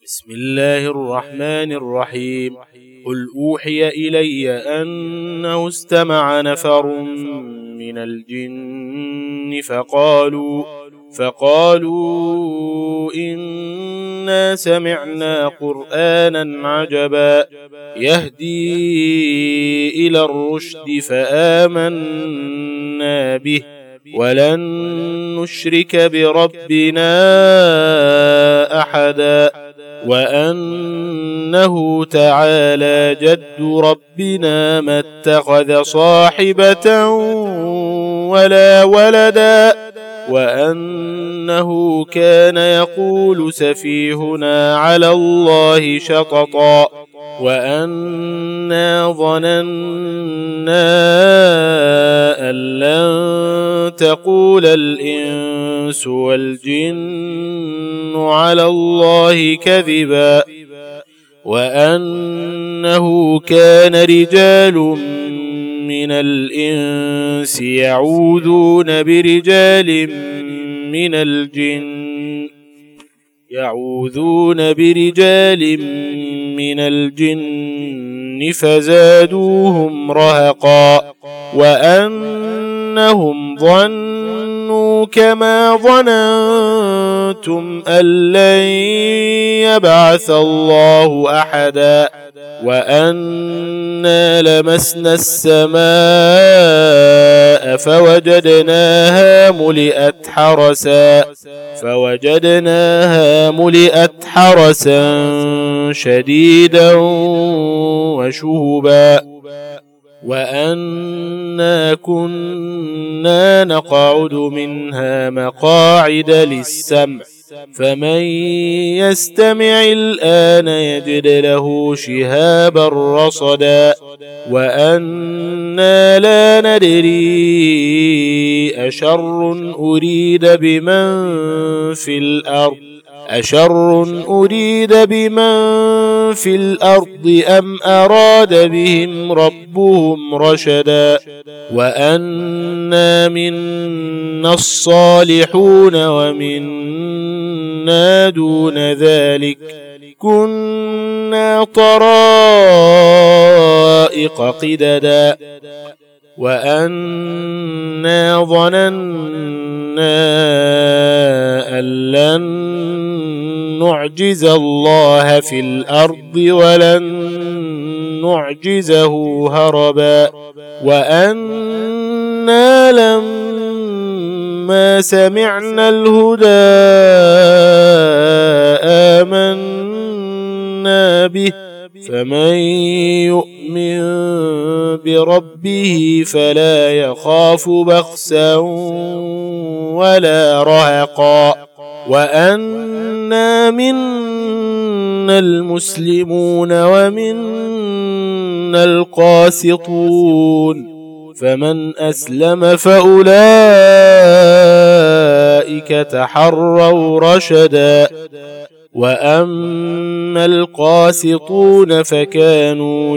بسم الله الرحمن الرحيم. قل أوحي إلي أنه استمع نفر من الجن فقالوا إنا سمعنا قرآنا عجبا يهدي إلى الرشد فآمنا به ولن نشرك بربنا أحدا وأنه تعالى جد ربنا ما اتخذ صاحبة ولا ولدا وأنه كان يقول سفيهنا على الله شططا وأنا ظننا أن لن تقول الإنس والجن على الله كذبا وأنه كان رجال من الإنس يعوذون برجال من الجن فزادوهم رهقا وأنهم ظنوا كما ظننتم أن لن يبعث الله أحدا وأنا لمسنا السماء فوجدناها ملئت حرسا شديدا وشهبا وأنا كنا نقعد منها مقاعد للسمع فمن يستمع الآن يجد له شهابا رصدا وأنا لا ندري أشر أريد بمن في الأرض أم أراد بهم ربهم رشدا وأنا منا الصالحون ومنا دون ذلك كنا طرائق قددا وأنا ظننا أن لن نعجز الله في الأرض ولن نعجزه هربا وأنا لما سمعنا الهدى آمنا به فمن يؤمن بربه فلا يخاف بخسا ولا رهقا وأنا منا المسلمون ومنا القاسطون فمن أسلم فأولئك تحروا رشدا وأما القاسطون فكانوا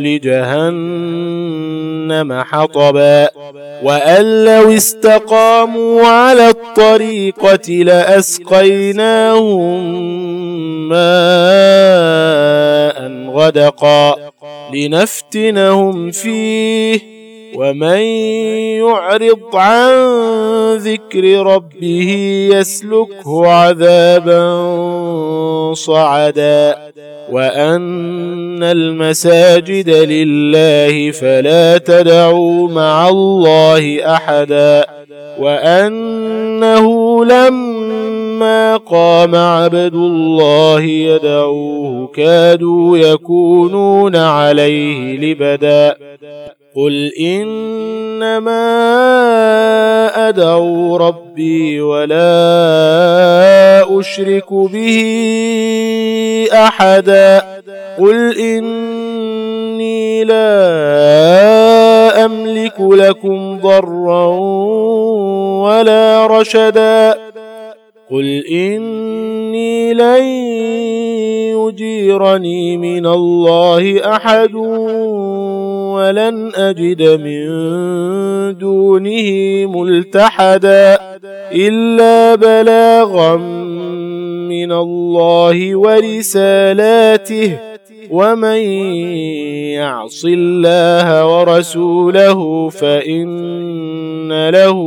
لجهنم حطبا وأن لو استقاموا على الطريقة لأسقيناهم ماء غدقا لنفتنهم فيه ومن يعرض عن ذكر ربه يسلكه عذابا صعدا وأن المساجد لله فلا تدعوا مع الله أحدا وأنه لما قام عبد الله يدعوه كادوا يكونون عليه لبدا قل إنما أدعو ربي ولا أشرك به أحدا قل إني لا أملك لكم ضرا ولا رشدا قل إني لن يجيرني من الله أحد ولن أجد من دونه ملتحدا إلا بلاغا من الله ورسالاته ومن يعص الله ورسوله فإن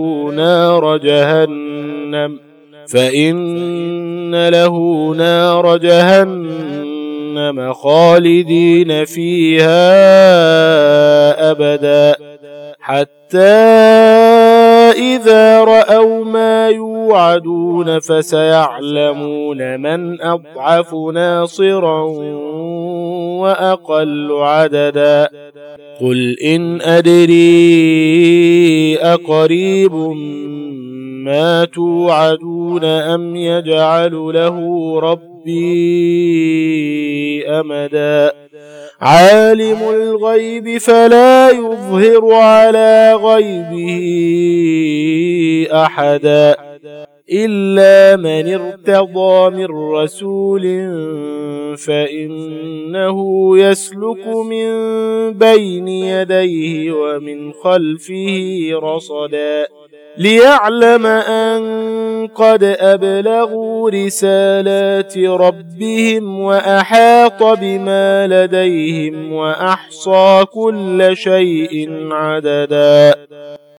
له نار جهنم خالدين فيها أبدا حتى إذا رأوا ما يوعدون فسيعلمون من أضعف ناصرا وأقل عددا قل إن أدري أقريب ما توعدون أم يجعل له ربي أمدا عالم الغيب فلا يظهر على غيبه أحدا إلا من ارتضى من رسول فإنه يسلك من بين يديه ومن خلفه رصدا ليعلم أن قد أبلغوا رسالات ربهم وأحاط بما لديهم وأحصى كل شيء عددا